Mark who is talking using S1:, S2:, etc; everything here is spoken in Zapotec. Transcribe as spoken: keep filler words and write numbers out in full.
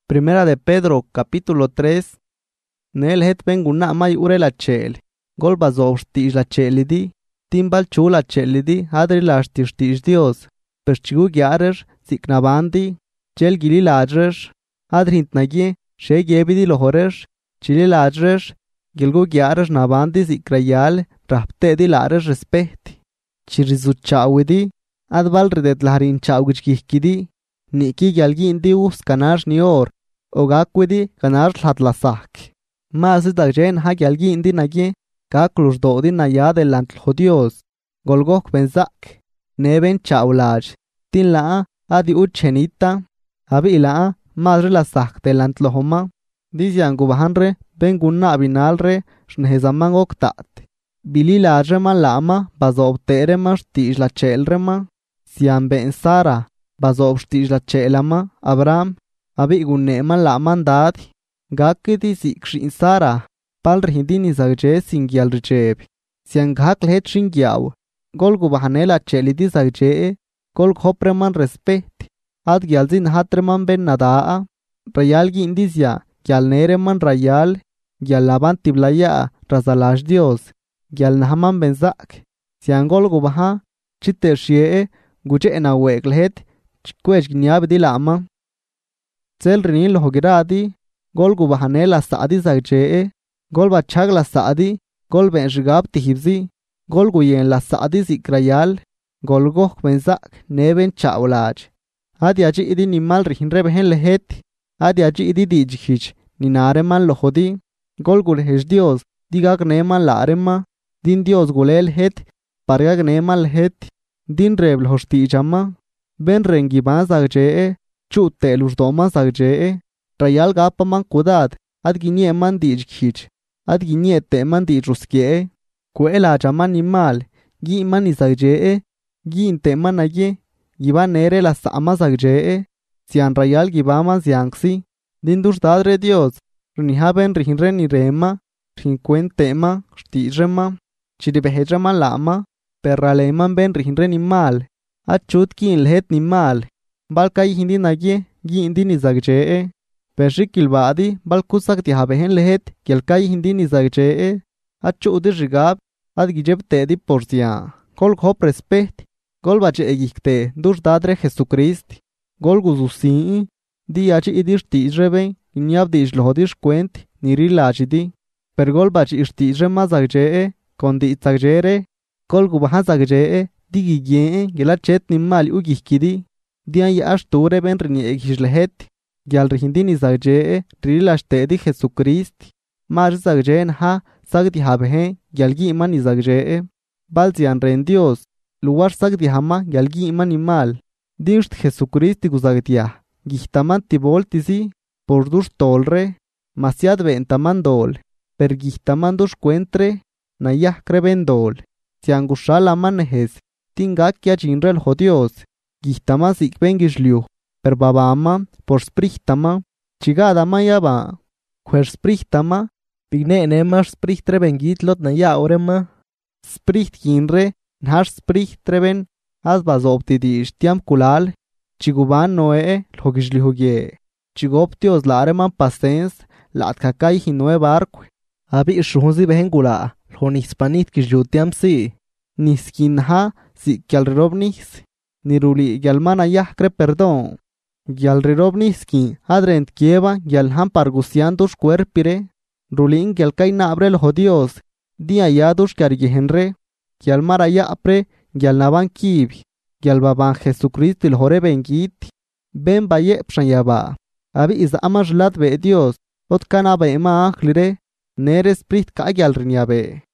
S1: Primera de Pedro, capítulo tres. Nel het benguna may ure la chel. Gol bazov shtish la chelidi. Timbal chu la chelidi hadri la shtish shtish Dios. Perchigu gyarer ziknabandi. Chel gili lajrer. Hadri hintnagi she gebidi lohorer. Chili lajrer. Gilgu gyarer nabandi zikrayal. Raptedi larer respecti. Chirizu chawidi. Adval redet laharin chawgichkihkidi. Niki gyalgi indi us kanar nior. Ogakwidi kanar hatlasak. Mas dagjen ha gyalgi indi nagi. Kaklus dodi naya delante lo Dios. Golgok benzak. Neben chaulaj. Tin la adi uchenita. Abi ila madre la sak delante lo homa. Dizyangu bahanre benguna abinalre shnehezaman oktat. Bili lajrema lama bazobterema shtish la chelrema. Sian ben Sara bazob shtish la chelama Abraham. Abi gunema laman dadi. Gakidi sikshin Sara. Pal rihindini zagje singyal rijeb. Sian gak lehet shingyaw. Golgu bahanela chelidi zagje. Golg hopreman respect. Ad gyalzin hatreman ben nadaa. Rayalgi indizya. Gyal nereman rayal. Gyal laban tiblaya. Razalash Dios. Gyal nahaman benzak. Sian golgu baha. Chiter shie. Guje ena wek lehet. Chkwech gnyabdi lama. Zel rinil hogiradi. Golgu bahanela saadi zagje. Golba chag la saadi. Golben shigab tihibzi. Golgu yen la saadi zikrayal. Golgok benzak neben chaulaj. Adi aji idi nimal rihinre behen lehet. Adi aji idi dijhich. Ninareman lohodi. Golgul hesh Dios. Digag neman larema. Din Dios gulel het. Pargag neman lehet. Din rebl hoshti jama. Ben rengi ban zagje. Chute lusdoma zagje. Rayal gapaman kudad. Ad ginie man dijhich. Ad ginie te man dijruskye. Kuela jaman nimal. Gi man izagje. Gi inte man aye. Giba nere la sama zagje. Sian rayal gibama ziangsi. Din dadre Dios. Runihaben rihinre ni rema. Rincuentema. Shtirema. Chiribehejama lama. Perraleman ben rihinre ni mal. Achut ki inlet ni mal. Balkai hindi nagye. Gi indi ni zagje. Pershikilbadi. Balkusak tihabehen lehet. Kielkai hindi ni zagje. Achu udi rigab. Ad gijeb tedi porzian. Kol hop respect. Gol bache egikte. Dush dadre Jesucrist. Gol guzusin. Di achi idish tijreben. Inyab dish lohodish kwent. Niri lajidi. Per gol bache ishtijrema zagje. Kondi itzagjere. Kol gubahan zagje. Digi gien. Gela chet nimali ugikidi. Dian ya ashture ben rini egish lehet. Gyal rihindini zagje. Trilash tedi Jesucrist. Mar zagjen ha. Sagdi habehen. Gyalgi iman izagje. Balzian ren Dios. Lugar sagdi hama gyalgi iman imal. Dinsht Jesucrist guzagtia. Gihtaman tibol tizi. Por dush tolre. Masiad ventaman dol. Per gihtaman dush cuentre. Nayah creben dol. Siangushal amanejes. Tingakya jinrel jodios. Gihtaman sikbengishliu. Per babama. Por sprichtama. Chigadama yaba. Quer sprichtama. Pigne enemar sprichtre bengitlot naya orema. Spricht jinre. Nash spricht treben. As bazoptidi ishtiam kulal. Chiguban noe. Logishli hogie. Chigoptios lareman pasens. Latkakai hinoe barque. Abi ishuhunzi behengula. Lonispanit kishutiam si. Niskinha. Si kyalrirobnis. Niruli gyalmana yahkre perdón. Gyalrirobniski. Adrent kieva. Gyalhan pargusiantus cuerpire. Rulin gyalkai nabre lo Dios. Dia yadus kyargihenre. Gyalmaraya apre. Gyalnaban kibi. Gyalbaban Jesucrist il hore bengit. Ben baye pshanyaba. Abi iz amajlat be Dios. Ot kana be ma akhlire. Nere sprit ka gyalrinyabe.